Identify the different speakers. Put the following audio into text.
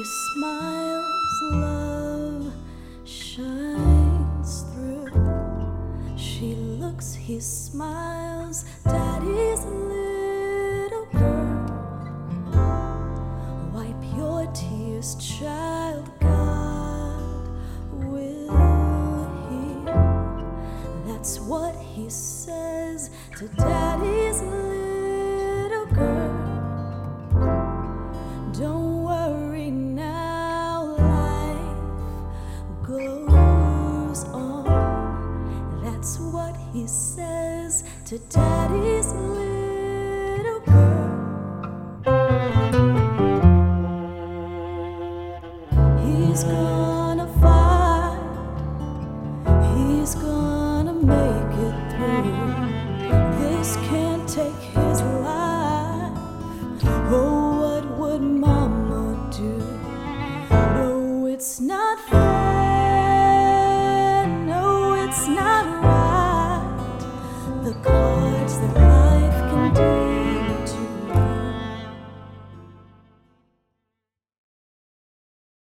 Speaker 1: He smiles, love shines through. She looks, he smiles, Daddy's little girl. Wipe your tears, child, God will hear. That's what he says to Daddy's little girl. Don't worry now, life goes on. That's what he says to Daddy's little girl. He's gonna fight, he's gonna make it through. This can't take